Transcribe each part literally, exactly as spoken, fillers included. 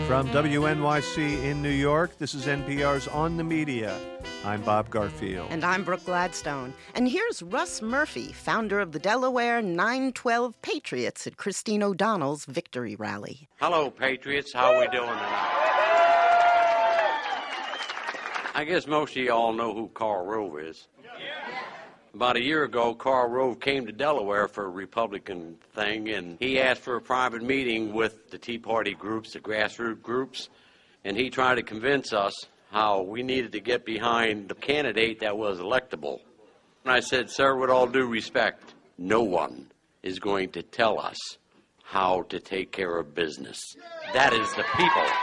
From W N Y C in New York, this is N P R's On the Media. I'm Bob Garfield. And I'm Brooke Gladstone. And here's Russ Murphy, founder of the Delaware nine twelve Patriots at Christine O'Donnell's victory rally. Hello, Patriots. How are we doing tonight? I guess most of you all know who Karl Rove is. About a year ago, Karl Rove came to Delaware for a Republican thing, and he asked for a private meeting with the Tea Party groups, the grassroots groups, and he tried to convince us how we needed to get behind the candidate that was electable. And I said, sir, with all due respect, no one is going to tell us how to take care of business. That is the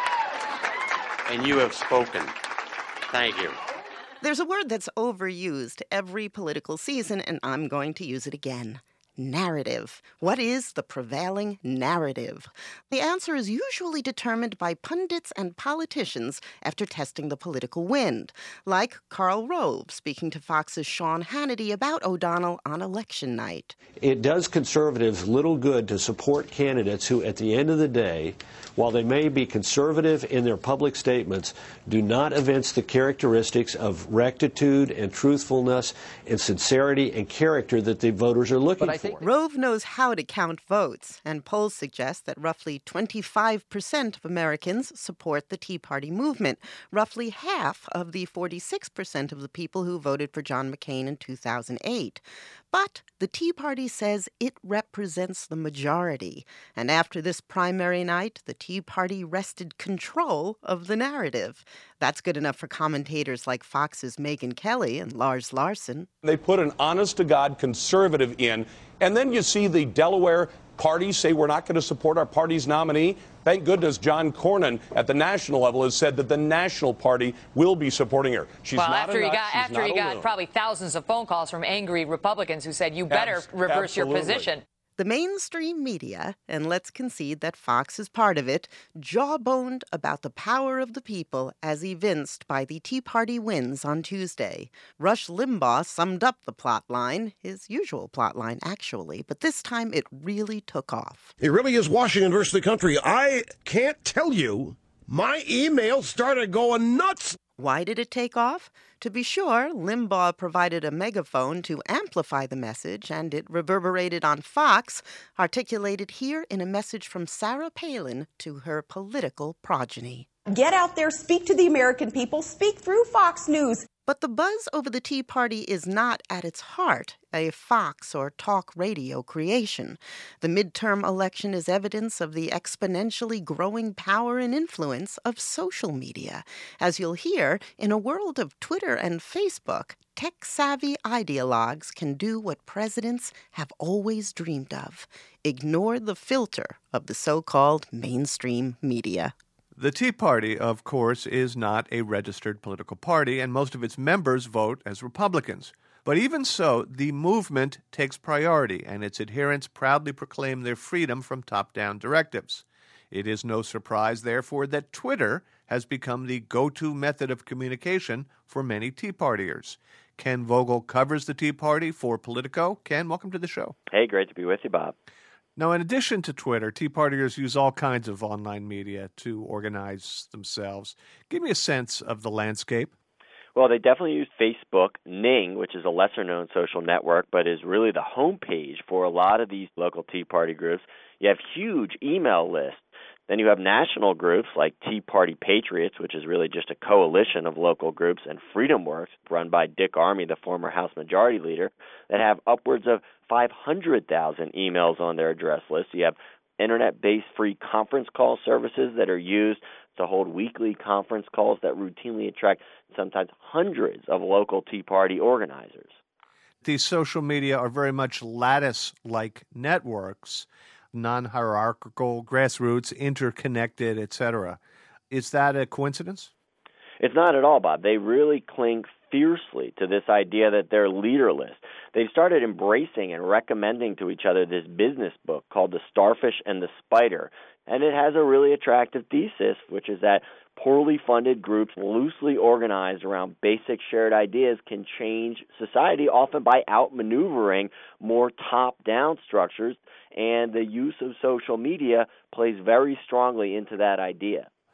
people, and you have spoken. Thank you. There's a word that's overused every political season, and I'm going to use it again. Narrative. What is the prevailing narrative? The answer is usually determined by pundits and politicians after testing the political wind, like Karl Rove speaking to Fox's Sean Hannity about O'Donnell on election night. It does conservatives little good to support candidates who, at the end of the day, while they may be conservative in their public statements, do not evince the characteristics of rectitude and truthfulness and sincerity and character that the voters are looking for. Rove knows how to count votes, and polls suggest that roughly twenty-five percent of Americans support the Tea Party movement, roughly half of the forty-six percent of the people who voted for John McCain in two thousand eight. But the Tea Party says it represents the majority, and after this primary night, the Tea Party wrested control of the narrative. That's good enough for commentators like Fox's Megyn Kelly and Lars Larson. They put an honest-to-God conservative in, and then you see the Delaware party say we're not going to support our party's nominee. Thank goodness John Cornyn at the national level has said that the national party will be supporting her. She's well, not after a he nut, got after he got probably thousands of phone calls from angry Republicans who said, you better Abs- reverse absolutely. your position. The mainstream media, and let's concede that Fox is part of it, jawboned about the power of the people as evinced by the Tea Party wins on Tuesday. Rush Limbaugh summed up the plot line, his usual plot line, actually, but this time it really took off. It really is Washington versus the country. I can't tell you, my email started going nuts. Why did it take off? To be sure, Limbaugh provided a megaphone to amplify the message, and it reverberated on Fox, articulated here in a message from Sarah Palin to her political progeny. Get out there, speak to the American people, speak through Fox News. But the buzz over the Tea Party is not, at its heart, a Fox or talk radio creation. The midterm election is evidence of the exponentially growing power and influence of social media. As you'll hear, in a world of Twitter and Facebook, tech-savvy ideologues can do what presidents have always dreamed of: ignore the filter of the so-called mainstream media. The Tea Party, of course, is not a registered political party, and most of its members vote as Republicans. But even so, the movement takes priority, and its adherents proudly proclaim their freedom from top-down directives. It is no surprise, therefore, that Twitter has become the go-to method of communication for many Tea Partiers. Ken Vogel covers the Tea Party for Politico. Ken, welcome to the show. Hey, great to be with you, Bob. Now, in addition to Twitter, Tea Partiers use all kinds of online media to organize themselves. Give me a sense of the landscape. Well, they definitely use Facebook, Ning, which is a lesser-known social network, but is really the homepage for a lot of these local Tea Party groups. You have huge email lists. Then you have national groups like Tea Party Patriots, which is really just a coalition of local groups, and Freedom Works, run by Dick Armey, the former House Majority Leader, that have upwards of five hundred thousand emails on their address list. You have internet-based free conference call services that are used to hold weekly conference calls that routinely attract sometimes hundreds of local Tea Party organizers. These social media are very much lattice-like networks, non-hierarchical, grassroots, interconnected, et cetera. Is that a coincidence? It's not at all, Bob. They really cling fiercely to this idea that they're leaderless. They've started embracing and recommending to each other this business book called The Starfish and the Spider, and it has a really attractive thesis, which is that poorly funded groups loosely organized around basic shared ideas can change society, often by outmaneuvering more top-down structures, and the use of social media plays very strongly into that idea.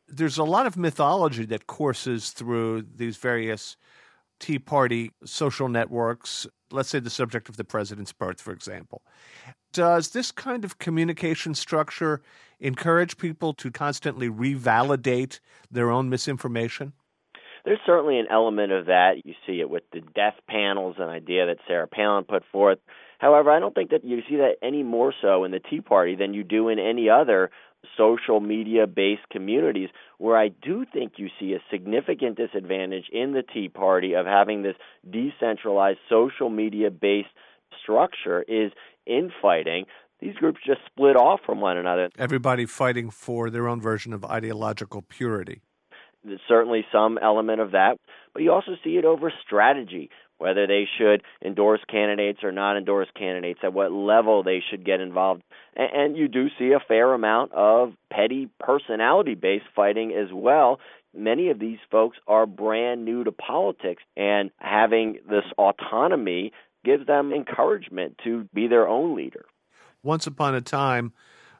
there's a lot of mythology that courses through these various Tea Party social networks. Let's say the subject of the president's birth, for example. Does this kind of communication structure encourage people to constantly revalidate their own misinformation? There's certainly an element of that. You see it with the death panels, an idea that Sarah Palin put forth. However, I don't think that you see that any more so in the Tea Party than you do in any other social media-based communities, where I do think you see a significant disadvantage in the Tea Party of having this decentralized social media-based structure is infighting. These groups just split off from one another. Everybody fighting for their own version of ideological purity. There's certainly some element of that, but you also see it over strategy, whether they should endorse candidates or not endorse candidates, at what level they should get involved. And you do see a fair amount of petty personality-based fighting as well. Many of these folks are brand new to politics, and having this autonomy gives them encouragement to be their own leader. Once upon a time,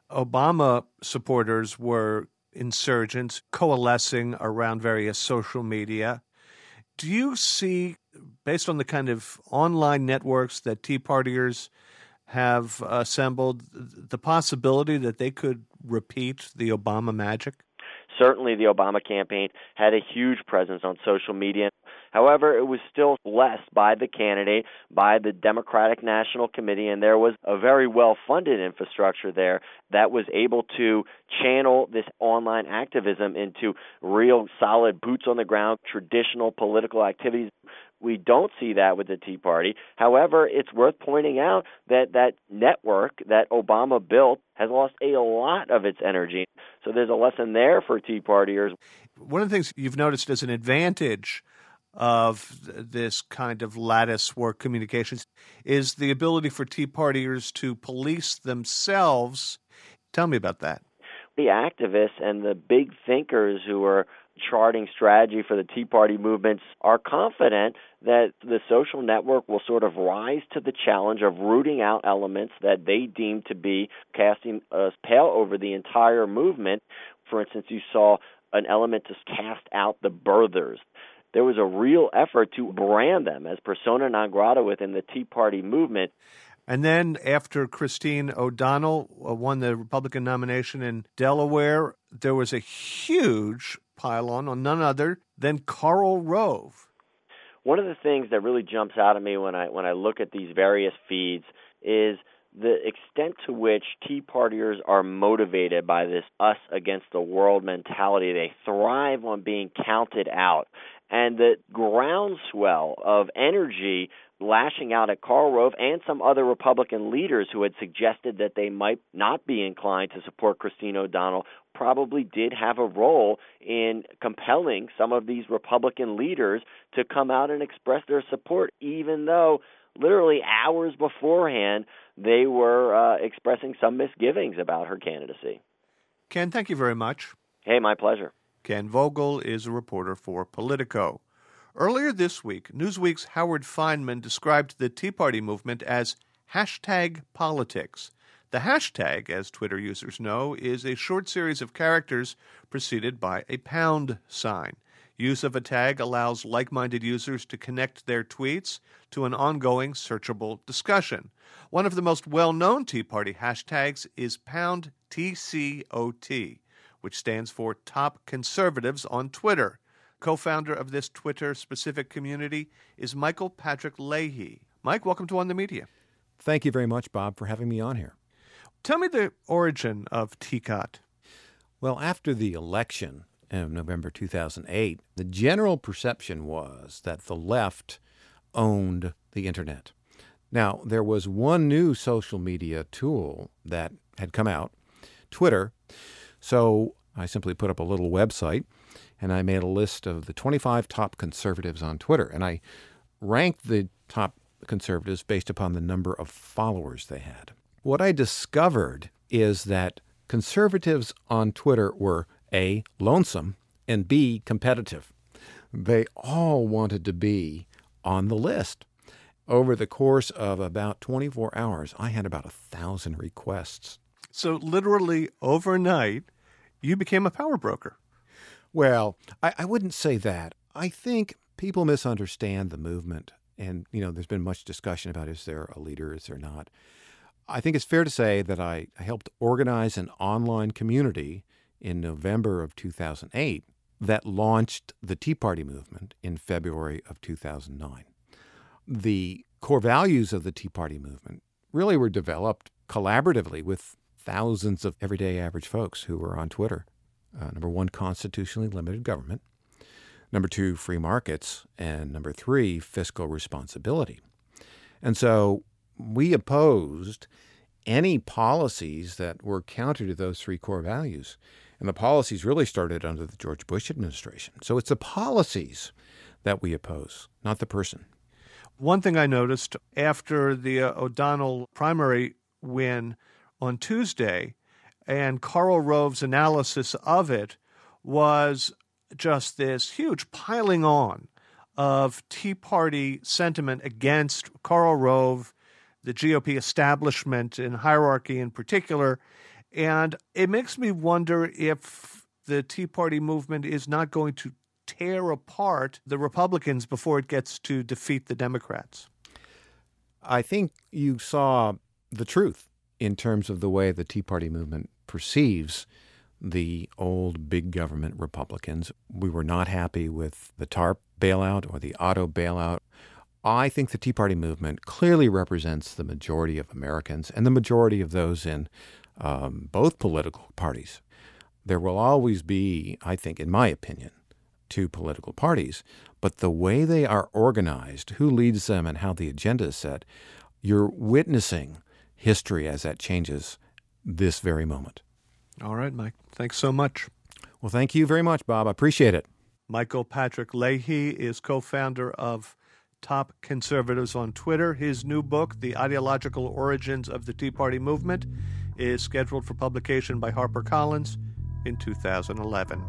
Obama supporters were insurgents coalescing around various social media. Do you see, based on the kind of online networks that Tea Partiers have assembled, the possibility that they could repeat the Obama magic? Certainly the Obama campaign had a huge presence on social media. However, it was still blessed by the candidate, by the Democratic National Committee, and there was a very well-funded infrastructure there that was able to channel this online activism into real solid boots-on-the-ground, traditional political activities. We don't see that with the Tea Party. However, it's worth pointing out that that network that Obama built has lost a lot of its energy. So there's a lesson there for Tea Partiers. One of the things you've noticed as an advantage of this kind of lattice work communications is the ability for Tea Partiers to police themselves. Tell me about that. The activists and the big thinkers who are charting strategy for the Tea Party movements are confident that the social network will sort of rise to the challenge of rooting out elements that they deem to be casting a pale over the entire movement. For instance, you saw an element to cast out the birthers. There was a real effort to brand them as persona non grata within the Tea Party movement. And then after Christine O'Donnell won the Republican nomination in Delaware, there was a huge pile-on on none other than Karl Rove. One of the things that really jumps out at me when I when I look at these various feeds is the extent to which Tea Partiers are motivated by this us against the world mentality. They thrive on being counted out. And the groundswell of energy lashing out at Karl Rove and some other Republican leaders who had suggested that they might not be inclined to support Christine O'Donnell probably did have a role in compelling some of these Republican leaders to come out and express their support, even though literally hours beforehand they were uh, expressing some misgivings about her candidacy. Ken, thank you very much. Hey, my pleasure. Ken Vogel is a reporter for Politico. Earlier this week, Newsweek's Howard Fineman described the Tea Party movement as hashtag politics. The hashtag, as Twitter users know, is a short series of characters preceded by a pound sign. Use of a tag allows like-minded users to connect their tweets to an ongoing searchable discussion. One of the most well-known Tea Party hashtags is pound T C O T, which stands for Top Conservatives on Twitter. Co-founder of this Twitter-specific community is Michael Patrick Leahy. Mike, welcome to On the Media. Thank you very much, Bob, for having me on here. Tell me the origin of T C O T. Well, after the election of November two thousand eight, the general perception was that the left owned the Internet. Now, there was one new social media tool that had come out, Twitter. So I simply put up a little website, and I made a list of the twenty-five top conservatives on Twitter. And I ranked the top conservatives based upon the number of followers they had. What I discovered is that conservatives on Twitter were A, lonesome, and B, competitive. They all wanted to be on the list. Over the course of about twenty-four hours, I had about a thousand requests. So literally overnight, you became a power broker. Well, I, I wouldn't say that. I think people misunderstand the movement. And, you know, there's been much discussion about is there a leader, is there not? I think it's fair to say that I, I helped organize an online community in November of two thousand eight that launched the Tea Party movement in February of two thousand nine. The core values of the Tea Party movement really were developed collaboratively with thousands of everyday average folks who were on Twitter. Uh, number one, constitutionally limited government. Number two, free markets. And number three, fiscal responsibility. And so we opposed any policies that were counter to those three core values. And the policies really started under the George Bush administration. So it's the policies that we oppose, not the person. One thing I noticed after the uh, O'Donnell primary win on Tuesday and Karl Rove's analysis of it was just this huge piling on of Tea Party sentiment against Karl Rove, the G O P establishment and hierarchy in particular. And it makes me wonder if the Tea Party movement is not going to tear apart the Republicans before it gets to defeat the Democrats. I think you saw the truth in terms of the way the Tea Party movement perceives the old big government Republicans. We were not happy with the TARP bailout or the auto bailout. I think the Tea Party movement clearly represents the majority of Americans and the majority of those in um, both political parties. There will always be, I think, in my opinion, two political parties, but the way they are organized, who leads them, and how the agenda is set, you're witnessing history as that changes this very moment. All right, Mike. Thanks so much. Well, thank you very much, Bob. I appreciate it. Michael Patrick Leahy is co-founder of Top Conservatives on Twitter. His new book, The Ideological Origins of the Tea Party Movement, is scheduled for publication by HarperCollins in two thousand eleven.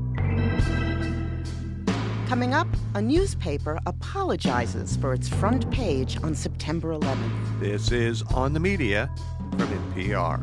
Coming up, a newspaper apologizes for its front page on September eleventh. This is On the Media from N P R.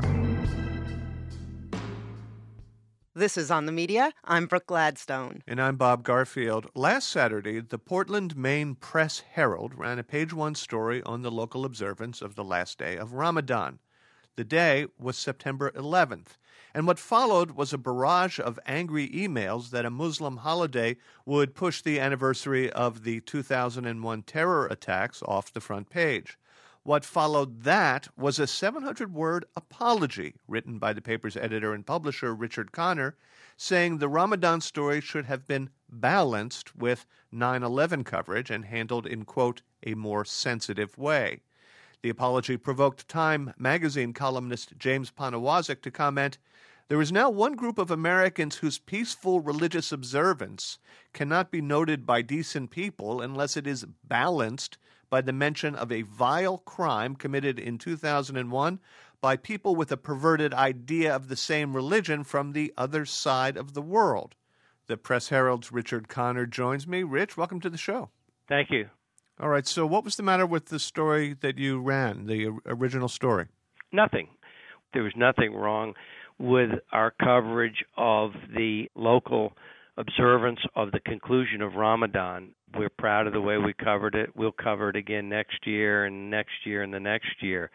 This is On the Media. I'm Brooke Gladstone. And I'm Bob Garfield. Last Saturday, the Portland, Maine Press-Herald ran a page-one story on the local observance of the last day of Ramadan. The day was September eleventh, and what followed was a barrage of angry emails that a Muslim holiday would push the anniversary of the two thousand one terror attacks off the front page. What followed that was a seven hundred word apology written by the paper's editor and publisher, Richard Connor, saying the Ramadan story should have been balanced with nine eleven coverage and handled in, quote, a more sensitive way. The apology provoked Time magazine columnist James Poniewozik to comment, "There is now one group of Americans whose peaceful religious observance cannot be noted by decent people unless it is balanced by the mention of a vile crime committed in two thousand one by people with a perverted idea of the same religion from the other side of the world." The Press-Herald's Richard Connor joins me. Rich, welcome to the show. Thank you. All right, so what was the matter with the story that you ran, the original story? Nothing. There was nothing wrong with our coverage of the local observance of the conclusion of Ramadan. We're proud of the way we covered it. We'll cover it again next year and next year and the next year.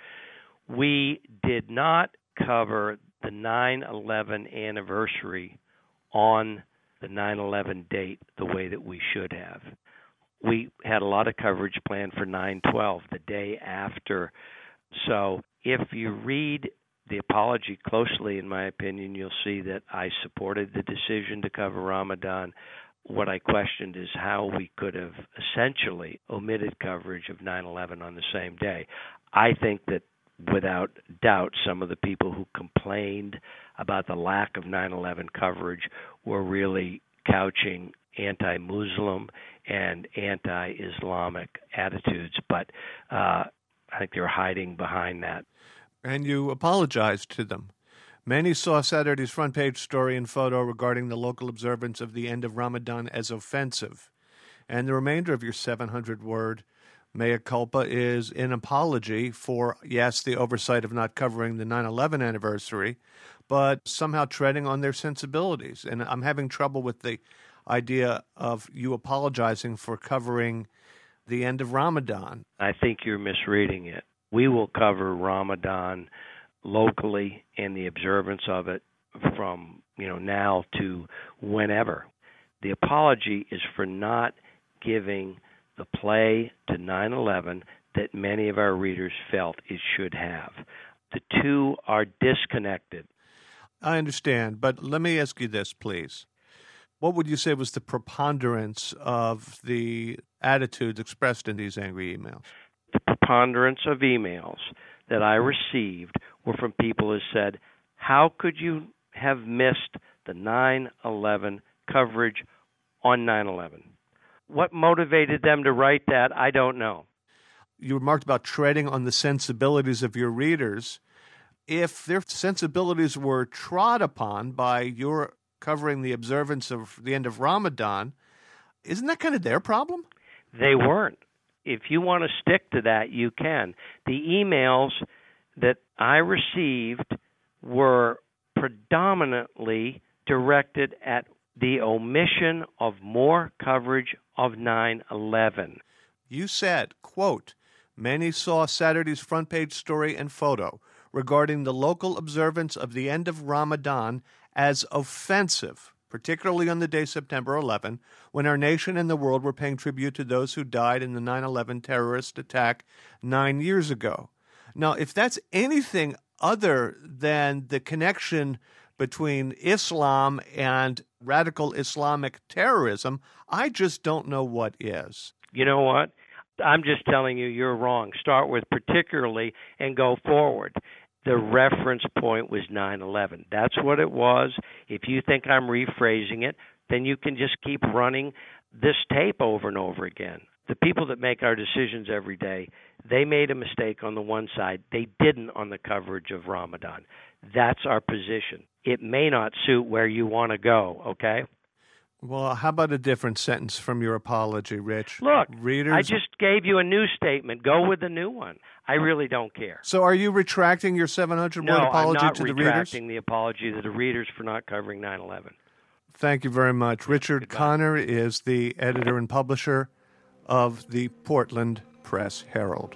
We did not cover the nine eleven anniversary on the nine eleven date the way that we should have. We had a lot of coverage planned for nine twelve, the day after. So if you read the apology closely, in my opinion, you'll see that I supported the decision to cover Ramadan. What I questioned is how we could have essentially omitted coverage of nine eleven on the same day. I think that without doubt, some of the people who complained about the lack of nine eleven coverage were really couching anti-Muslim and anti-Islamic attitudes, but uh, I think they were hiding behind that. And you apologized to them. Many saw Saturday's front page story and photo regarding the local observance of the end of Ramadan as offensive. And the remainder of your seven hundred word mea culpa is an apology for, yes, the oversight of not covering the nine eleven anniversary, but somehow treading on their sensibilities. And I'm having trouble with the idea of you apologizing for covering the end of Ramadan. I think you're misreading it. We will cover Ramadan locally and the observance of it from, you know, now to whenever. The apology is for not giving the play to nine eleven that many of our readers felt it should have. The two are disconnected. I understand, but let me ask you this, please. What would you say was the preponderance of the attitudes expressed in these angry emails? The preponderance of emails that I received were from people who said, how could you have missed the nine eleven coverage on nine eleven? What motivated them to write that, I don't know. You remarked about treading on the sensibilities of your readers. If their sensibilities were trod upon by your covering the observance of the end of Ramadan, isn't that kind of their problem? They weren't. If you want to stick to that, you can. The emails that I received were predominantly directed at the omission of more coverage of nine eleven. You said, quote, many saw Saturday's front page story and photo regarding the local observance of the end of Ramadan as offensive, particularly on the day September eleventh, when our nation and the world were paying tribute to those who died in the nine eleven terrorist attack nine years ago. Now, if that's anything other than the connection between Islam and radical Islamic terrorism, I just don't know what is. You know what? I'm just telling you you're wrong. Start with particularly and go forward. The reference point was nine eleven. That's what it was. If you think I'm rephrasing it, then you can just keep running this tape over and over again. The people that make our decisions every day, they made a mistake on the one side. They didn't on the coverage of Ramadan. That's our position. It may not suit where you want to go, okay? Well, how about a different sentence from your apology, Rich? Look, readers, I just gave you a new statement. Go with the new one. I really don't care. So are you retracting your seven hundred word no, apology I'm not to the readers? No, I'm retracting the apology to the readers for not covering nine eleven. Thank you very much. Richard Goodbye. Connor is the editor and publisher of the Portland Press Herald.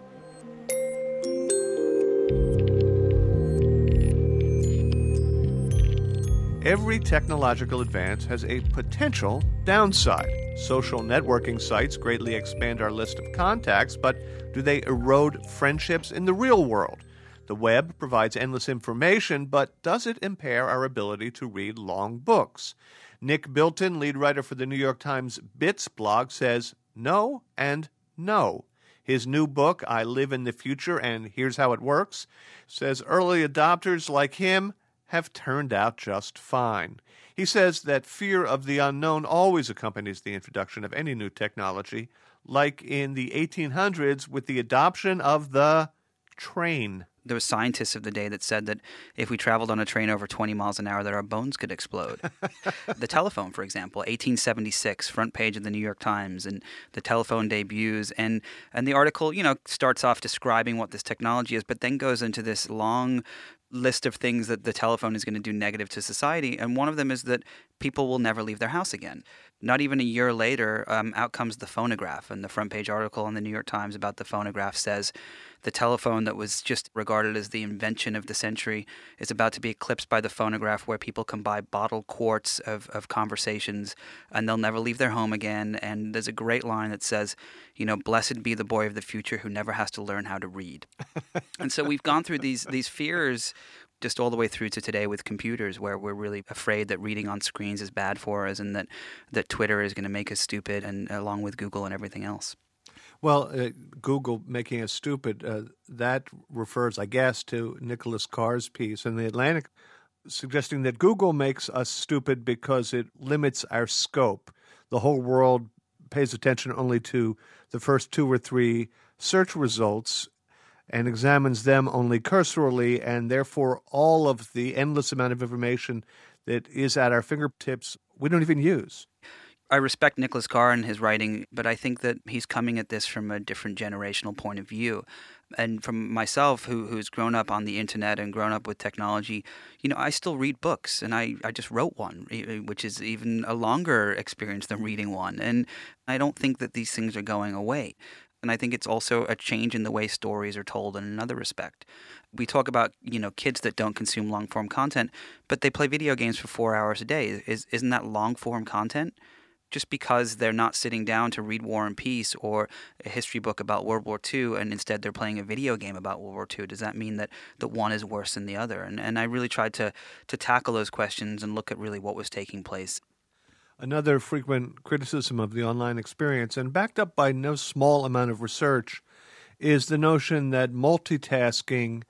Every technological advance has a potential downside. Social networking sites greatly expand our list of contacts, but do they erode friendships in the real world? The web provides endless information, but does it impair our ability to read long books? Nick Bilton, lead writer for the New York Times Bits blog, says no and no. His new book, I Live in the Future and Here's How It Works, says early adopters like him have turned out just fine. He says that fear of the unknown always accompanies the introduction of any new technology, like in the eighteen hundreds with the adoption of the train. There were scientists of the day that said that if we traveled on a train over twenty miles an hour, that our bones could explode. The telephone, for example, eighteen seventy-six, front page of the New York Times, and the telephone debuts. And, and the article, you know, starts off describing what this technology is, but then goes into this long list of things that the telephone is going to do negative to society. And one of them is that people will never leave their house again. Not even a year later, um, out comes the phonograph. And the front page article in the New York Times about the phonograph says the telephone that was just regarded as the invention of the century is about to be eclipsed by the phonograph, where people can buy bottled quarts of, of conversations and they'll never leave their home again. And there's a great line that says, you know, blessed be the boy of the future who never has to learn how to read. And so we've gone through these these fears just all the way through to today with computers, where we're really afraid that reading on screens is bad for us and that, that Twitter is going to make us stupid, and along with Google and everything else. Well, uh, Google making us stupid, uh, that refers, I guess, to Nicholas Carr's piece in The Atlantic, suggesting that Google makes us stupid because it limits our scope. The whole world pays attention only to the first two or three search results and examines them only cursorily, and therefore all of the endless amount of information that is at our fingertips we don't even use. I respect Nicholas Carr and his writing, but I think that he's coming at this from a different generational point of view. And from myself, who who's grown up on the internet and grown up with technology, you know, I still read books, and I, I just wrote one, which is even a longer experience than reading one. And I don't think that these things are going away. And I think it's also a change in the way stories are told in another respect. We talk about, you know, kids that don't consume long-form content, but they play video games for four hours a day. Is, isn't that long-form content? Just because they're not sitting down to read War and Peace or a history book about World War Two, and instead they're playing a video game about World War Two, does that mean that, that one is worse than the other? And and I really tried to to tackle those questions and look at really what was taking place. Another frequent criticism of the online experience, and backed up by no small amount of research, is the notion that multitasking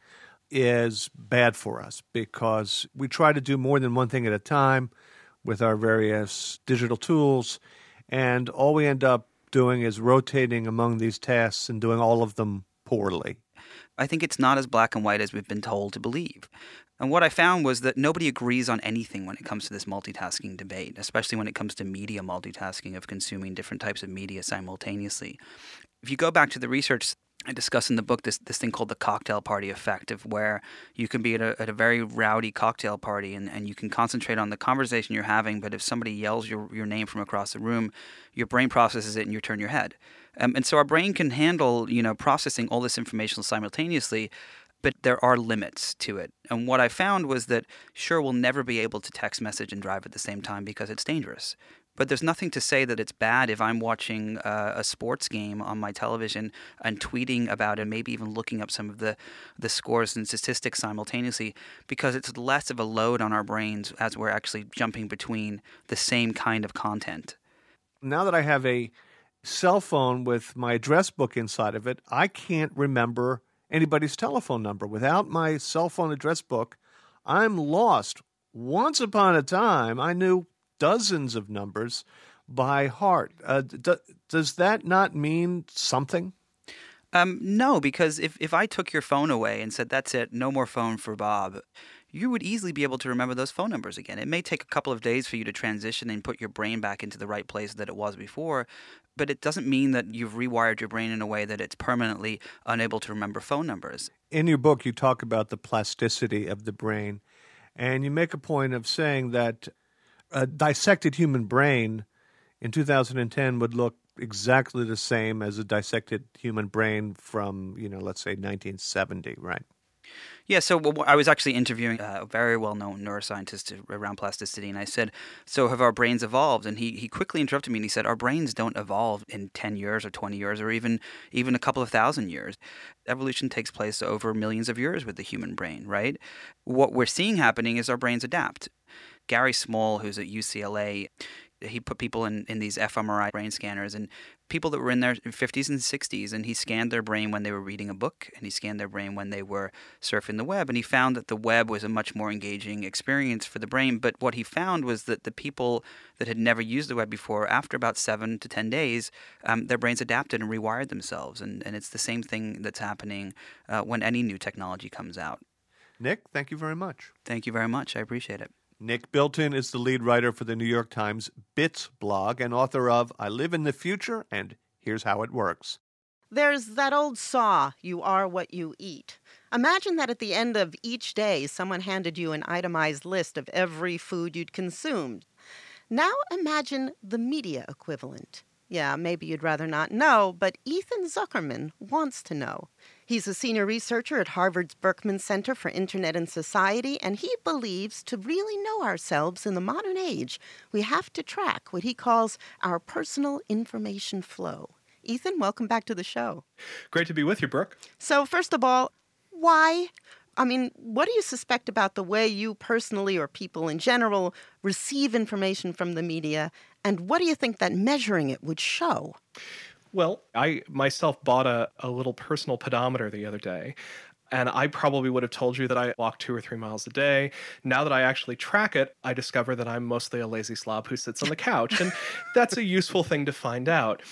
is bad for us because we try to do more than one thing at a time with our various digital tools, and all we end up doing is rotating among these tasks and doing all of them poorly. I think it's not as black and white as we've been told to believe. And what I found was that nobody agrees on anything when it comes to this multitasking debate, especially when it comes to media multitasking of consuming different types of media simultaneously. If you go back to the research, I discuss in the book this this thing called the cocktail party effect, of where you can be at a, at a very rowdy cocktail party and, and you can concentrate on the conversation you're having, but if somebody yells your, your name from across the room, your brain processes it and you turn your head. Um, and so our brain can handle, you know, processing all this information simultaneously, but there are limits to it. And what I found was that, sure, we'll never be able to text message and drive at the same time because it's dangerous. But there's nothing to say that it's bad if I'm watching uh, a sports game on my television and tweeting about it, maybe even looking up some of the, the scores and statistics simultaneously, because it's less of a load on our brains as we're actually jumping between the same kind of content. Now that I have a cell phone with my address book inside of it, I can't remember anybody's telephone number. Without my cell phone address book, I'm lost. Once upon a time, I knew dozens of numbers by heart. Uh, d- does that not mean something? Um, no, because if, if I took your phone away and said, that's it, no more phone for Bob, you would easily be able to remember those phone numbers again. It may take a couple of days for you to transition and put your brain back into the right place that it was before, but it doesn't mean that you've rewired your brain in a way that it's permanently unable to remember phone numbers. In your book, you talk about the plasticity of the brain, and you make a point of saying that a dissected human brain in two thousand ten would look exactly the same as a dissected human brain from, you know, let's say nineteen seventy, right? Yeah, so I was actually interviewing a very well-known neuroscientist around plasticity, and I said, so have our brains evolved? And he, he quickly interrupted me and he said, our brains don't evolve in ten years or twenty years or even even a couple of thousand years. Evolution takes place over millions of years with the human brain, right? What we're seeing happening is our brains adapt. Gary Small, who's at U C L A, he put people in, in these fMRI brain scanners, and people that were in their fifties and sixties, and he scanned their brain when they were reading a book, and he scanned their brain when they were surfing the web, and he found that the web was a much more engaging experience for the brain. But what he found was that the people that had never used the web before, after about seven to ten days, um, their brains adapted and rewired themselves, and, and it's the same thing that's happening uh, when any new technology comes out. Nick, thank you very much. Thank you very much. I appreciate it. Nick Bilton is the lead writer for the New York Times Bits blog and author of I Live in the Future and Here's How It Works. There's that old saw, you are what you eat. Imagine that at the end of each day, someone handed you an itemized list of every food you'd consumed. Now imagine the media equivalent. Yeah, maybe you'd rather not know, but Ethan Zuckerman wants to know. He's a senior researcher at Harvard's Berkman Center for Internet and Society, and he believes to really know ourselves in the modern age, we have to track what he calls our personal information flow. Ethan, welcome back to the show. Great to be with you, Brooke. So first of all, why? I mean, what do you suspect about the way you personally or people in general receive information from the media, and what do you think that measuring it would show? Well, I myself bought a, a little personal pedometer the other day, and I probably would have told you that I walk two or three miles a day. Now that I actually track it, I discover that I'm mostly a lazy slob who sits on the couch, and that's a useful thing to find out.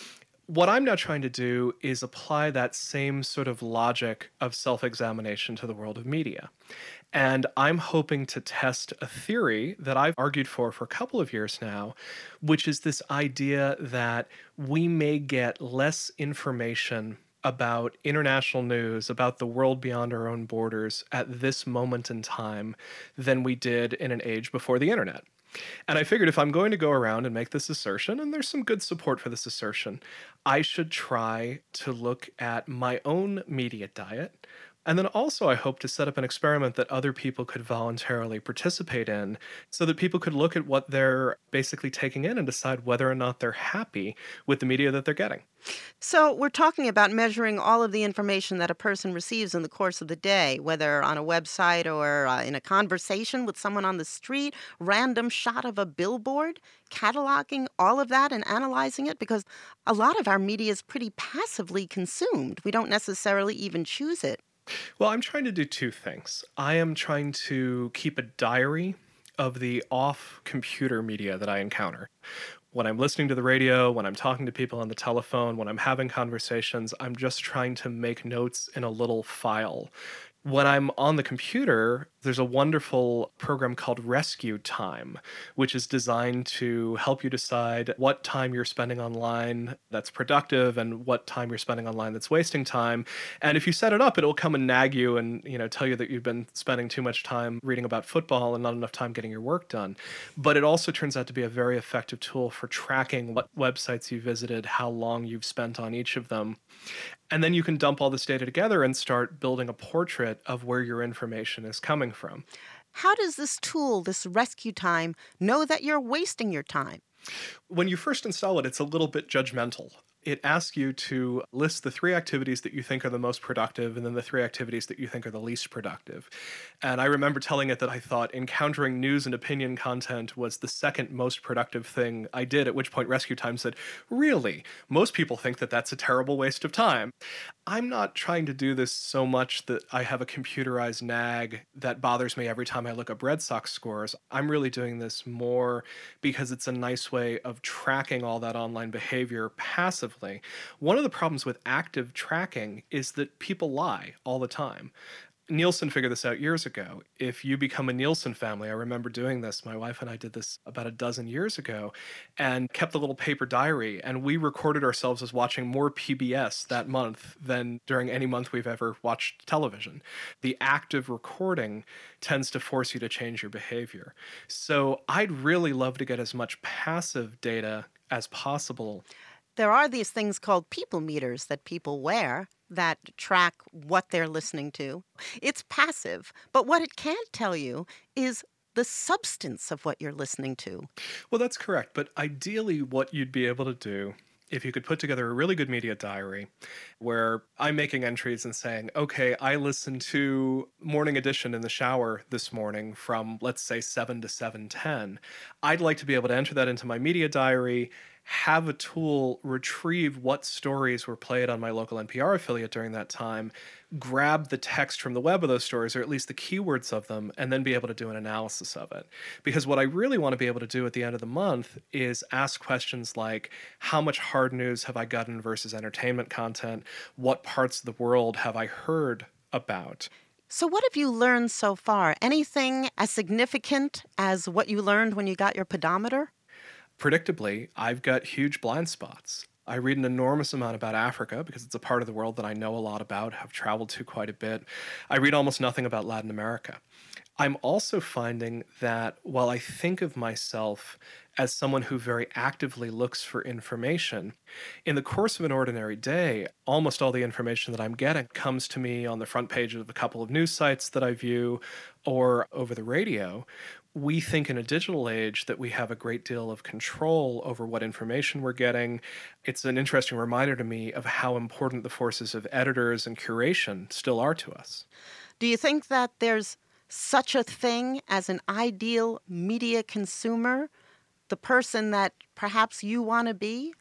What I'm now trying to do is apply that same sort of logic of self-examination to the world of media. And I'm hoping to test a theory that I've argued for for a couple of years now, which is this idea that we may get less information about international news, about the world beyond our own borders at this moment in time than we did in an age before the internet. And I figured if I'm going to go around and make this assertion, and there's some good support for this assertion, I should try to look at my own media diet. And then also I hope to set up an experiment that other people could voluntarily participate in so that people could look at what they're basically taking in and decide whether or not they're happy with the media that they're getting. So we're talking about measuring all of the information that a person receives in the course of the day, whether on a website or uh, in a conversation with someone on the street, random shot of a billboard, cataloging all of that and analyzing it, because a lot of our media is pretty passively consumed. We don't necessarily even choose it. Well, I'm trying to do two things. I am trying to keep a diary of the off-computer media that I encounter. When I'm listening to the radio, when I'm talking to people on the telephone, when I'm having conversations, I'm just trying to make notes in a little file. When I'm on the computer, there's a wonderful program called Rescue Time, which is designed to help you decide what time you're spending online that's productive and what time you're spending online that's wasting time. And if you set it up, it'll come and nag you and, you know, tell you that you've been spending too much time reading about football and not enough time getting your work done. But it also turns out to be a very effective tool for tracking what websites you visited, how long you've spent on each of them. And then you can dump all this data together and start building a portrait of where your information is coming from. How does this tool, this Rescue Time, know that you're wasting your time? When you first install it, it's a little bit judgmental. It asks you to list the three activities that you think are the most productive and then the three activities that you think are the least productive. And I remember telling it that I thought encountering news and opinion content was the second most productive thing I did, at which point Rescue Time said, really? Most people think that that's a terrible waste of time. I'm not trying to do this so much that I have a computerized nag that bothers me every time I look up Red Sox scores. I'm really doing this more because it's a nice way of tracking all that online behavior passively. One of the problems with active tracking is that people lie all the time. Nielsen figured this out years ago. If you become a Nielsen family, I remember doing this. My wife and I did this about a dozen years ago and kept a little paper diary. And we recorded ourselves as watching more P B S that month than during any month we've ever watched television. The active recording tends to force you to change your behavior. So I'd really love to get as much passive data as possible. There are these things called people meters that people wear that track what they're listening to. It's passive, but what it can't tell you is the substance of what you're listening to. Well, that's correct. But ideally, what you'd be able to do, if you could put together a really good media diary where I'm making entries and saying, okay, I listened to Morning Edition in the shower this morning from, let's say, seven to seven ten. I'd like to be able to enter that into my media diary, have a tool retrieve what stories were played on my local N P R affiliate during that time, grab the text from the web of those stories, or at least the keywords of them, and then be able to do an analysis of it. Because what I really want to be able to do at the end of the month is ask questions like, how much hard news have I gotten versus entertainment content? What parts of the world have I heard about? So what have you learned so far? Anything as significant as what you learned when you got your pedometer? Predictably, I've got huge blind spots. I read an enormous amount about Africa because it's a part of the world that I know a lot about, have traveled to quite a bit. I read almost nothing about Latin America. I'm also finding that while I think of myself as someone who very actively looks for information, in the course of an ordinary day, almost all the information that I'm getting comes to me on the front page of a couple of news sites that I view or over the radio. We think in a digital age that we have a great deal of control over what information we're getting. It's an interesting reminder to me of how important the forces of editors and curation still are to us. Do you think that there's such a thing as an ideal media consumer, the person that perhaps you want to be?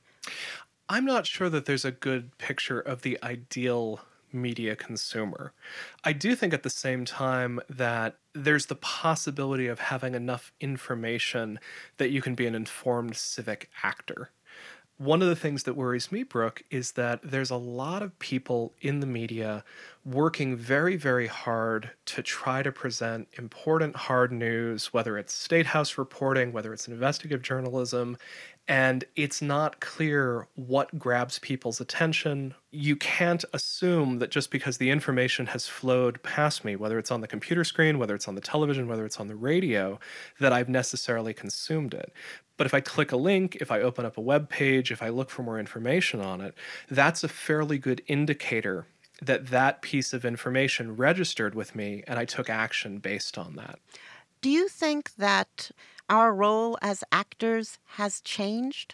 I'm not sure that there's a good picture of the ideal media consumer. I do think at the same time that there's the possibility of having enough information that you can be an informed civic actor. One of the things that worries me, Brooke, is that there's a lot of people in the media working very, very hard to try to present important hard news, whether it's State House reporting, whether it's investigative journalism, and it's not clear what grabs people's attention. You can't assume that just because the information has flowed past me, whether it's on the computer screen, whether it's on the television, whether it's on the radio, that I've necessarily consumed it. But if I click a link, if I open up a web page, if I look for more information on it, that's a fairly good indicator that that piece of information registered with me and I took action based on that. Do you think that our role as actors has changed?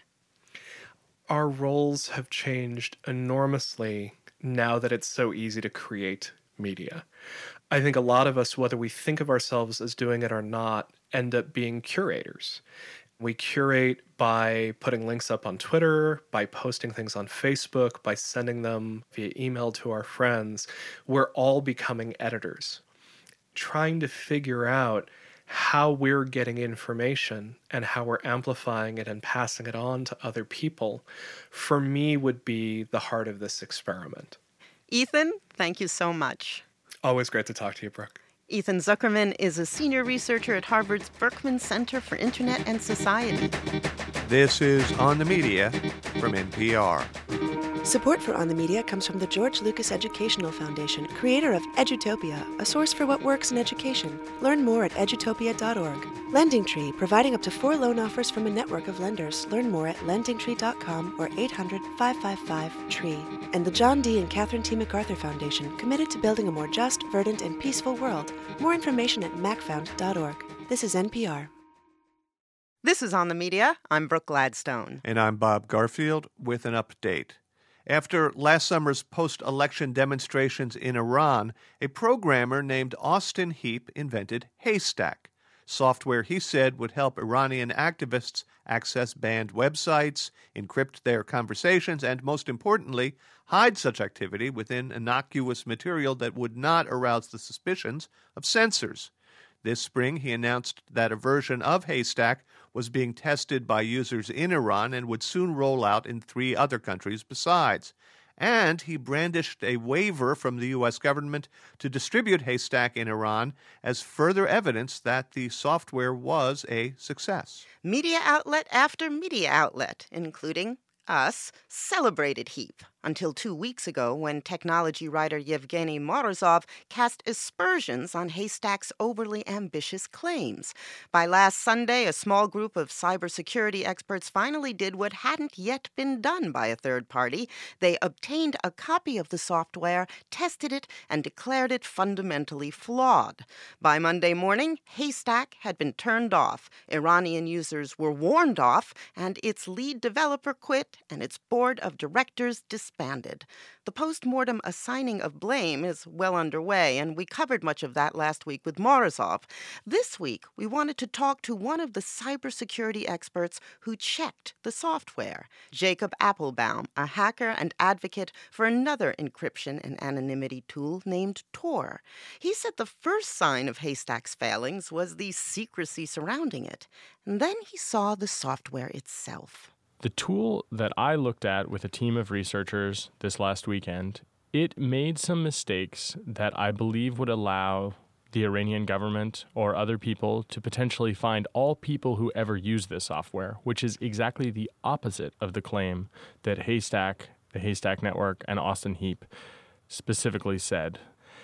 Our roles have changed enormously now that it's so easy to create media. I think a lot of us, whether we think of ourselves as doing it or not, end up being curators. We curate by putting links up on Twitter, by posting things on Facebook, by sending them via email to our friends. We're all becoming editors, trying to figure out how we're getting information and how we're amplifying it and passing it on to other people, for me, would be the heart of this experiment. Ethan, thank you so much. Always great to talk to you, Brooke. Ethan Zuckerman is a senior researcher at Harvard's Berkman Center for Internet and Society. This is On the Media from N P R. Support for On the Media comes from the George Lucas Educational Foundation, creator of Edutopia, a source for what works in education. Learn more at edutopia dot org. Lending Tree, providing up to four loan offers from a network of lenders. Learn more at lending tree dot com or eight hundred, five five five, T R E E. And the John D. and Catherine T. MacArthur Foundation, committed to building a more just, verdant, and peaceful world. More information at mac found dot org. This is N P R. This is On the Media. I'm Brooke Gladstone. And I'm Bob Garfield with an update. After last summer's post-election demonstrations in Iran, a programmer named Austin Heap invented Haystack, software he said would help Iranian activists access banned websites, encrypt their conversations, and, most importantly, hide such activity within innocuous material that would not arouse the suspicions of censors. This spring, he announced that a version of Haystack was being tested by users in Iran and would soon roll out in three other countries besides. And he brandished a waiver from the U S government to distribute Haystack in Iran as further evidence that the software was a success. Media outlet after media outlet, including us, celebrated Heap until two weeks ago when technology writer Yevgeny Morozov cast aspersions on Haystack's overly ambitious claims. By last Sunday, a small group of cybersecurity experts finally did what hadn't yet been done by a third party. They obtained a copy of the software, tested it, and declared it fundamentally flawed. By Monday morning, Haystack had been turned off. Iranian users were warned off, and its lead developer quit, and its board of directors disbanded. The post-mortem assigning of blame is well underway, and we covered much of that last week with Morozov. This week, we wanted to talk to one of the cybersecurity experts who checked the software, Jacob Appelbaum, a hacker and advocate for another encryption and anonymity tool named Tor. He said the first sign of Haystack's failings was the secrecy surrounding it, and then he saw the software itself. The tool that I looked at with a team of researchers this last weekend, it made some mistakes that I believe would allow the Iranian government or other people to potentially find all people who ever use this software, which is exactly the opposite of the claim that Haystack, the Haystack Network, and Austin Heap specifically said.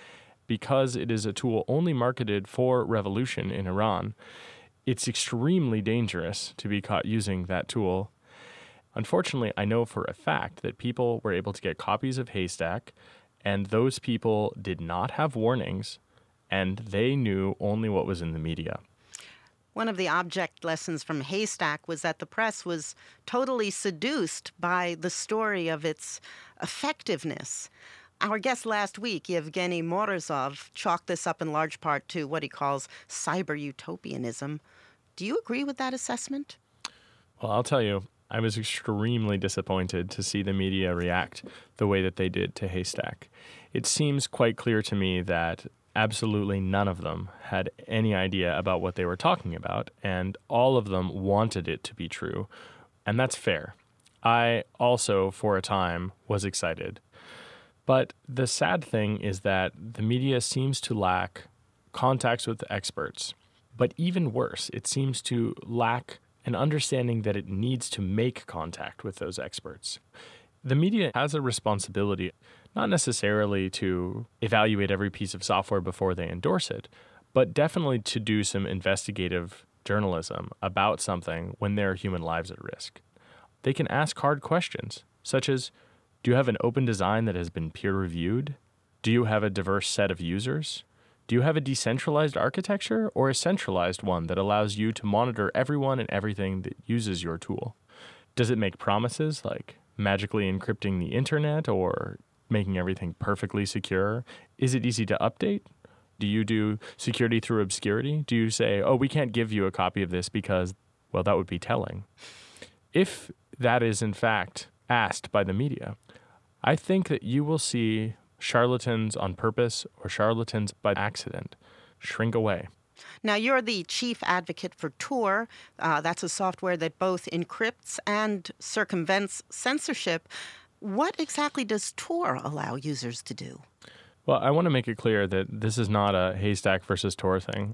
Because it is a tool only marketed for revolution in Iran, it's extremely dangerous to be caught using that tool. Unfortunately, I know for a fact that people were able to get copies of Haystack, and those people did not have warnings, and they knew only what was in the media. One of the object lessons from Haystack was that the press was totally seduced by the story of its effectiveness. Our guest last week, Yevgeny Morozov, chalked this up in large part to what he calls cyber utopianism. Do you agree with that assessment? Well, I'll tell you, I was extremely disappointed to see the media react the way that they did to Haystack. It seems quite clear to me that absolutely none of them had any idea about what they were talking about, and all of them wanted it to be true. And that's fair. I also, for a time, was excited. But the sad thing is that the media seems to lack contacts with the experts. But even worse, it seems to lack an understanding that it needs to make contact with those experts. The media has a responsibility, not necessarily to evaluate every piece of software before they endorse it, but definitely to do some investigative journalism about something when there are human lives at risk. They can ask hard questions, such as, do you have an open design that has been peer-reviewed? Do you have a diverse set of users? Do you have a decentralized architecture or a centralized one that allows you to monitor everyone and everything that uses your tool? Does it make promises like magically encrypting the internet or making everything perfectly secure? Is it easy to update? Do you do security through obscurity? Do you say, oh, we can't give you a copy of this because, well, that would be telling? If that is in fact asked by the media, I think that you will see charlatans on purpose or charlatans by accident shrink away. Now, you're the chief advocate for Tor. Uh, that's a software that both encrypts and circumvents censorship. What exactly does Tor allow users to do? Well, I want to make it clear that this is not a haystack versus Tor thing.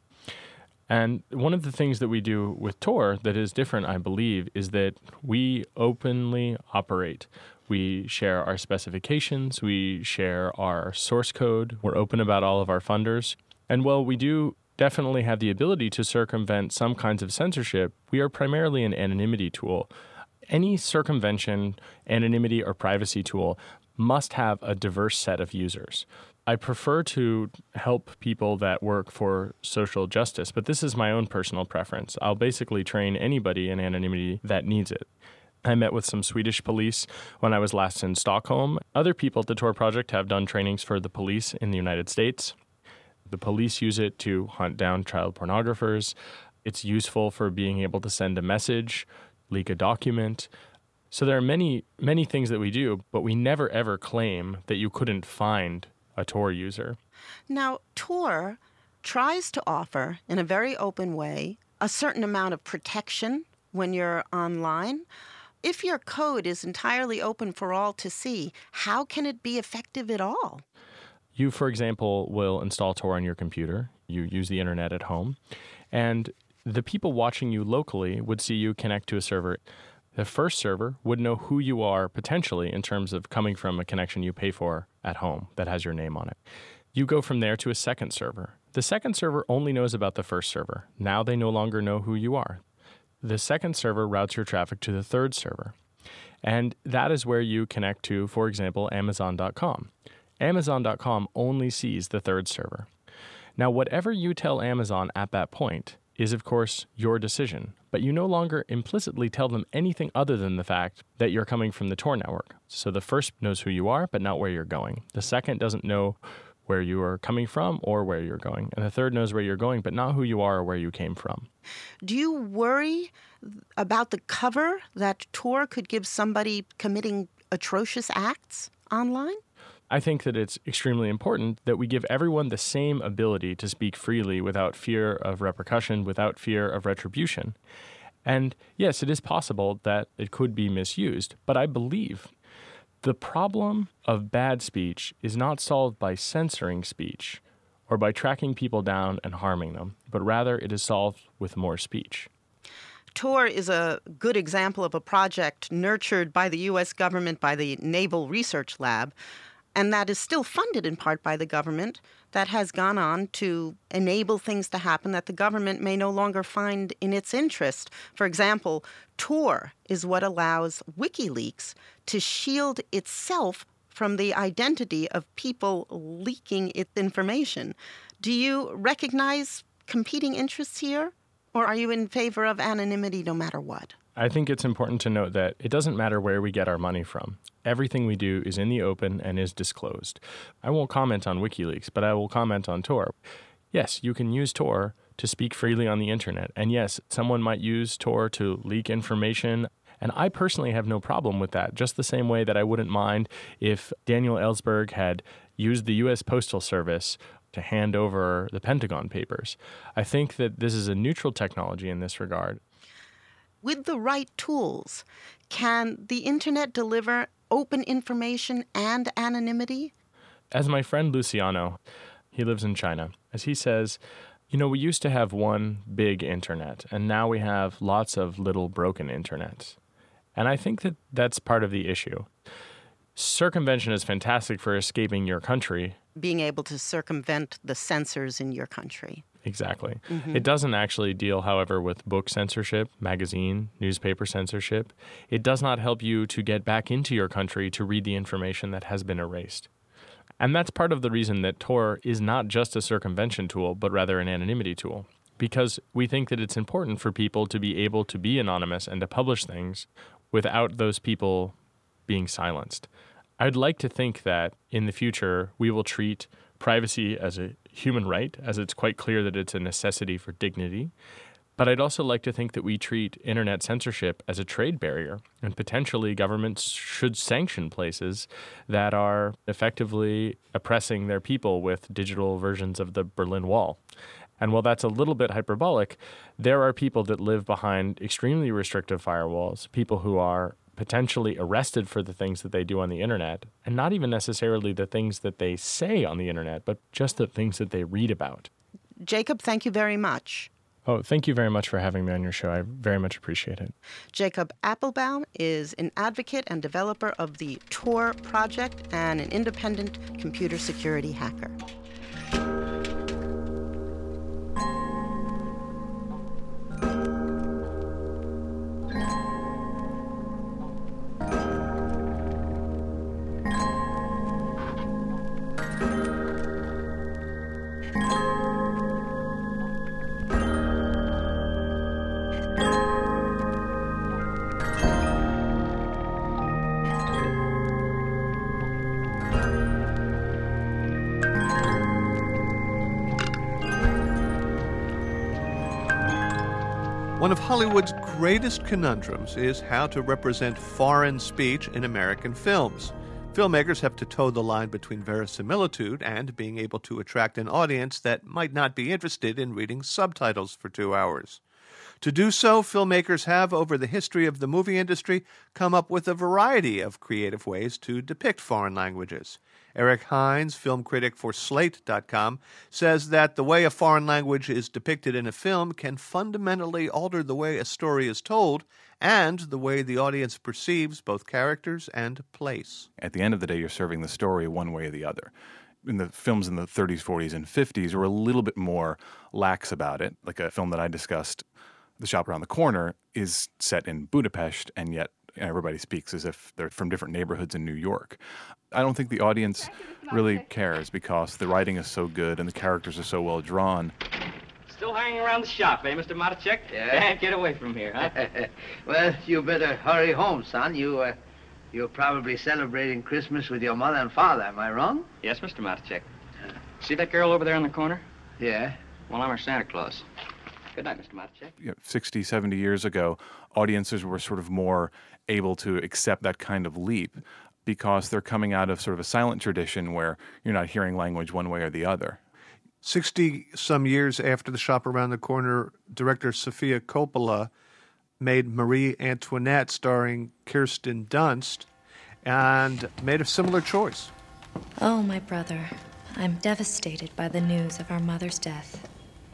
And one of the things that we do with Tor that is different, I believe, is that we openly operate. We share our specifications, we share our source code, we're open about all of our funders. And while we do definitely have the ability to circumvent some kinds of censorship, we are primarily an anonymity tool. Any circumvention, anonymity, or privacy tool must have a diverse set of users. I prefer to help people that work for social justice, but this is my own personal preference. I'll basically train anybody in anonymity that needs it. I met with some Swedish police when I was last in Stockholm. Other people at the Tor project have done trainings for the police in the United States. The police use it to hunt down child pornographers. It's useful for being able to send a message, leak a document. So there are many, many things that we do, but we never ever claim that you couldn't find a Tor user. Now, Tor tries to offer, in a very open way, a certain amount of protection when you're online. If your code is entirely open for all to see, how can it be effective at all? You, for example, will install Tor on your computer. You use the internet at home. And the people watching you locally would see you connect to a server. The first server would know who you are potentially in terms of coming from a connection you pay for at home that has your name on it. You go from there to a second server. The second server only knows about the first server. Now they no longer know who you are. The second server routes your traffic to the third server. And that is where you connect to, for example, Amazon dot com. Amazon dot com only sees the third server. Now, whatever you tell Amazon at that point is, of course, your decision, but you no longer implicitly tell them anything other than the fact that you're coming from the Tor network. So the first knows who you are, but not where you're going. The second doesn't know where you are coming from or where you're going. And the third knows where you're going, but not who you are or where you came from. Do you worry about the cover that Tor could give somebody committing atrocious acts online? I think that it's extremely important that we give everyone the same ability to speak freely without fear of repercussion, without fear of retribution. And yes, it is possible that it could be misused, but I believe the problem of bad speech is not solved by censoring speech or by tracking people down and harming them, but rather it is solved with more speech. Tor is a good example of a project nurtured by the U S government, by the Naval Research Lab, and that is still funded in part by the government, that has gone on to enable things to happen that the government may no longer find in its interest. For example, Tor is what allows WikiLeaks to shield itself from the identity of people leaking its information. Do you recognize competing interests here, or are you in favor of anonymity no matter what? I think it's important to note that it doesn't matter where we get our money from. Everything we do is in the open and is disclosed. I won't comment on WikiLeaks, but I will comment on Tor. Yes, you can use Tor to speak freely on the internet. And yes, someone might use Tor to leak information. And I personally have no problem with that, just the same way that I wouldn't mind if Daniel Ellsberg had used the U S Postal Service to hand over the Pentagon Papers. I think that this is a neutral technology in this regard. With the right tools, can the internet deliver open information and anonymity? As my friend Luciano, he lives in China, as he says, you know, we used to have one big internet, and now we have lots of little broken internets. And I think that that's part of the issue. Circumvention is fantastic for escaping your country. Being able to circumvent the censors in your country. Exactly. Mm-hmm. It doesn't actually deal, however, with book censorship, magazine, newspaper censorship. It does not help you to get back into your country to read the information that has been erased. And that's part of the reason that Tor is not just a circumvention tool, but rather an anonymity tool. Because we think that it's important for people to be able to be anonymous and to publish things without those people being silenced. I'd like to think that in the future we will treat privacy as a human right, as it's quite clear that it's a necessity for dignity. But I'd also like to think that we treat internet censorship as a trade barrier, and potentially governments should sanction places that are effectively oppressing their people with digital versions of the Berlin Wall. And while that's a little bit hyperbolic, there are people that live behind extremely restrictive firewalls, people who are potentially arrested for the things that they do on the internet, and not even necessarily the things that they say on the internet, but just the things that they read about. Jacob, thank you very much. Oh, thank you very much for having me on your show. I very much appreciate it. Jacob Appelbaum is an advocate and developer of the Tor project and an independent computer security hacker. One of Hollywood's greatest conundrums is how to represent foreign speech in American films. Filmmakers have to toe the line between verisimilitude and being able to attract an audience that might not be interested in reading subtitles for two hours. To do so, filmmakers have, over the history of the movie industry, come up with a variety of creative ways to depict foreign languages. Eric Hines, film critic for Slate dot com, says that the way a foreign language is depicted in a film can fundamentally alter the way a story is told and the way the audience perceives both characters and place. At the end of the day, you're serving the story one way or the other. In the films in the thirties, forties, and fifties were a little bit more lax about it. Like a film that I discussed, The Shop Around the Corner, is set in Budapest, and yet everybody speaks as if they're from different neighborhoods in New York. I don't think the audience really cares because the writing is so good and the characters are so well drawn. Still hanging around the shop, eh, Mister Matichek? Yeah. Can't get away from here, huh? Well, you better hurry home, son. You, uh, you're probably celebrating Christmas with your mother and father, am I wrong? Yes, Mister Matichek. See that girl over there in the corner? Yeah. Well, I'm her Santa Claus. Good night, Mister Matichek. You know, sixty, seventy years ago, audiences were sort of more able to accept that kind of leap because they're coming out of sort of a silent tradition where you're not hearing language one way or the other. Sixty-some years after The Shop Around the Corner, director Sofia Coppola made Marie Antoinette starring Kirsten Dunst and made a similar choice. Oh, my brother, I'm devastated by the news of our mother's death.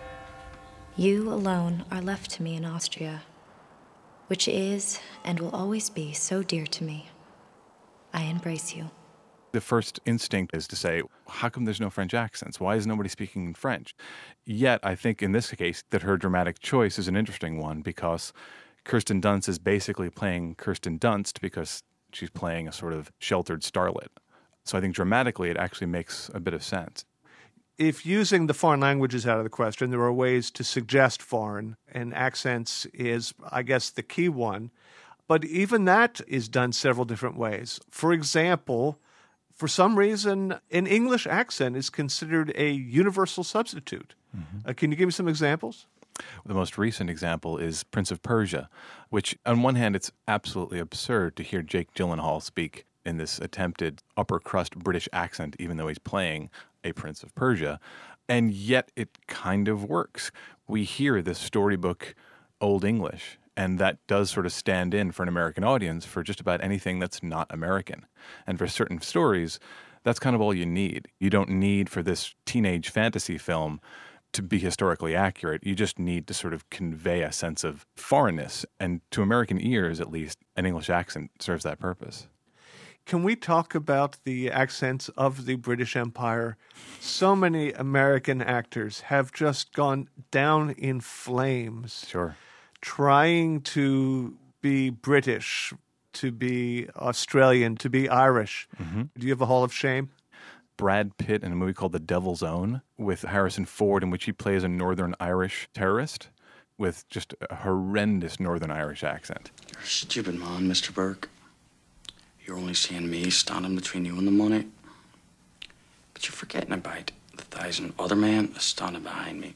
You alone are left to me in Austria, which is and will always be so dear to me. I embrace you. The first instinct is to say, how come there's no French accents? Why is nobody speaking in French? Yet, I think in this case that her dramatic choice is an interesting one because Kirsten Dunst is basically playing Kirsten Dunst because she's playing a sort of sheltered starlet. So I think dramatically it actually makes a bit of sense. If using the foreign languages out of the question, there are ways to suggest foreign, and accents is, I guess, the key one. But even that is done several different ways. For example, for some reason, an English accent is considered a universal substitute. Mm-hmm. Uh, can you give me some examples? The most recent example is Prince of Persia, which on one hand, it's absolutely absurd to hear Jake Gyllenhaal speak in this attempted upper crust British accent, even though he's playing a Prince of Persia. And yet it kind of works. We hear this storybook Old English, And that does sort of stand in for an American audience for just about anything that's not American. And for certain stories, that's kind of all you need. You don't need for this teenage fantasy film to be historically accurate. You just need to sort of convey a sense of foreignness. And to American ears, at least, an English accent serves that purpose. Can we talk about the accents of the British Empire? So many American actors have just gone down in flames. Sure. Trying to be British, to be Australian, to be Irish. Mm-hmm. Do you have a Hall of Shame? Brad Pitt in a movie called The Devil's Own with Harrison Ford, in which he plays a Northern Irish terrorist with just a horrendous Northern Irish accent. You're a stupid man, Mister Burke. You're only seeing me standing between you and the money. But you're forgetting about the thousand other men standing behind me.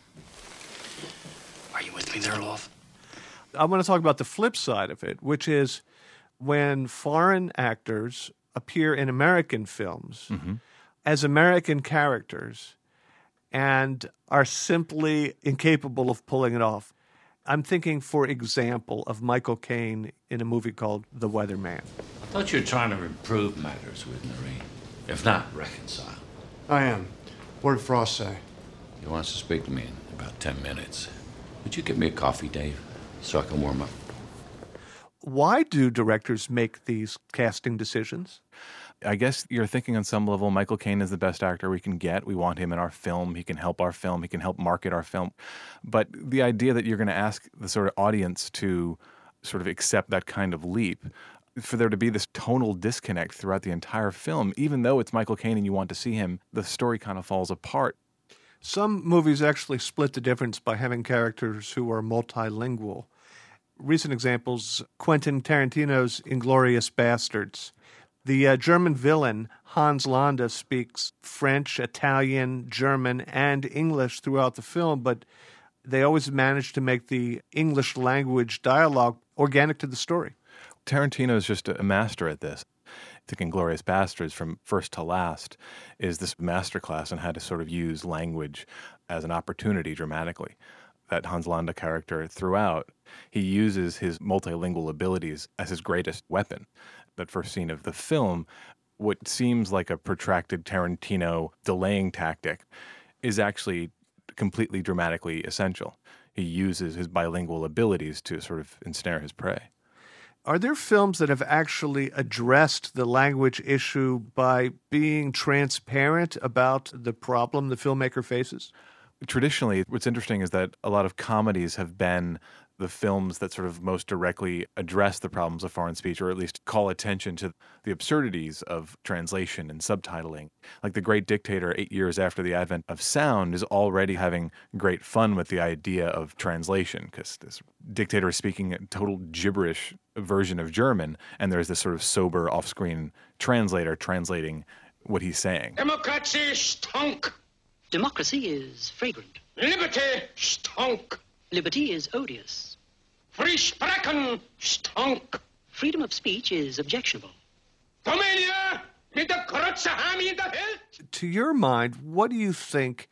Are you with me there, love? I want to talk about the flip side of it, which is when foreign actors appear in American films mm-hmm. as American characters and are simply incapable of pulling it off. I'm thinking, for example, of Michael Caine in a movie called The Weatherman. I thought you were trying to improve matters with Noreen, if not reconcile. I am. What did Frost say? He wants to speak to me in about ten minutes. Would you get me a coffee, Dave, so I can warm up? Why do directors make these casting decisions? I guess you're thinking on some level, Michael Caine is the best actor we can get. We want him in our film. He can help our film. He can help market our film. But the idea that you're going to ask the sort of audience to sort of accept that kind of leap, for there to be this tonal disconnect throughout the entire film, even though it's Michael Caine and you want to see him, the story kind of falls apart. Some movies actually split the difference by having characters who are multilingual. Recent examples, Quentin Tarantino's Inglourious Bastards. The uh, German villain, Hans Landa, speaks French, Italian, German, and English throughout the film, but they always manage to make the English language dialogue organic to the story. Tarantino is just a master at this. I think Inglourious Bastards, from first to last, is this masterclass in how to sort of use language as an opportunity dramatically. That Hans Landa character throughout, he uses his multilingual abilities as his greatest weapon. That first scene of the film, what seems like a protracted Tarantino delaying tactic is actually completely dramatically essential. He uses his bilingual abilities to sort of ensnare his prey. Are there films that have actually addressed the language issue by being transparent about the problem the filmmaker faces? Traditionally, what's interesting is that a lot of comedies have been the films that sort of most directly address the problems of foreign speech, or at least call attention to the absurdities of translation and subtitling. Like The Great Dictator, eight years after the advent of sound, is already having great fun with the idea of translation, because this dictator is speaking a total gibberish version of German, and there's this sort of sober off-screen translator translating what he's saying. Democracy stunk. Democracy is fragrant. Liberty stunk. Liberty is odious. Free sprechen stunk. Freedom of speech is objectionable. Familie mit der Kreuze haben in der Welt. To your mind, what do you think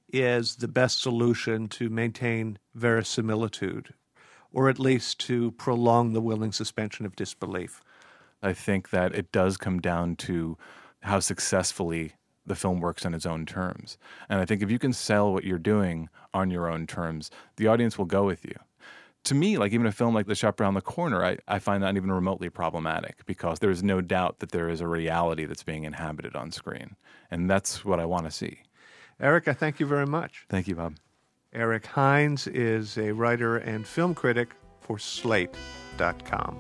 is the best solution to maintain verisimilitude, or at least to prolong the willing suspension of disbelief? I think that it does come down to how successfully the film works on its own terms. And I think if you can sell what you're doing on your own terms, the audience will go with you. To me, like even a film like The Shop Around the Corner, I, I find that even remotely problematic, because there's no doubt that there is a reality that's being inhabited on screen. And that's what I want to see. Eric, I thank you very much. Thank you, Bob. Eric Hines is a writer and film critic for Slate dot com.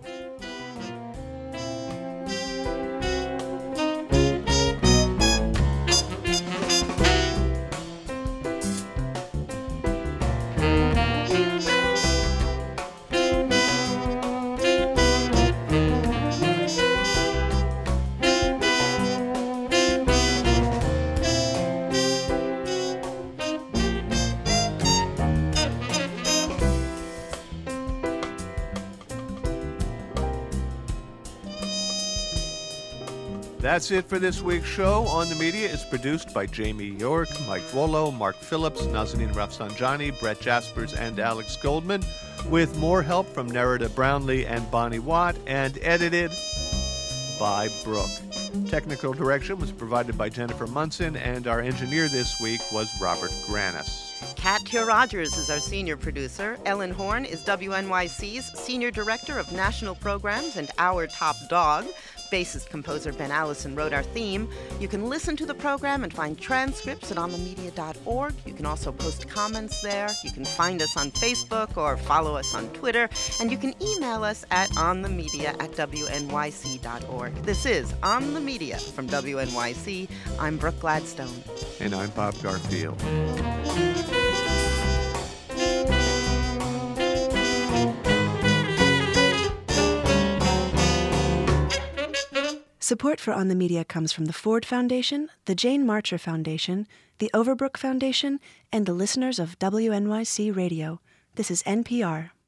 That's it for this week's show. On the Media is produced by Jamie York, Mike Volo, Mark Phillips, Nazanin Rafsanjani, Brett Jaspers, and Alex Goldman. with more help from Nerida Brownlee and Bonnie Watt, and edited by Brooke. Technical direction was provided by Jennifer Munson, and our engineer this week was Robert Granis. Katya Rogers is our senior producer. Ellen Horn is W N Y C's senior director of national programs and our top dog. Bassist composer Ben Allison wrote our theme. You can listen to the program and find transcripts at on the media dot org. You can also post comments there. You can find us on Facebook or follow us on Twitter. And you can email us at onthemedia at W N Y C dot org. This is On the Media from W N Y C. I'm Brooke Gladstone. And I'm Bob Garfield. Support for On the Media comes from the Ford Foundation, the Jane Marcher Foundation, the Overbrook Foundation, and the listeners of W N Y C Radio. This is N P R.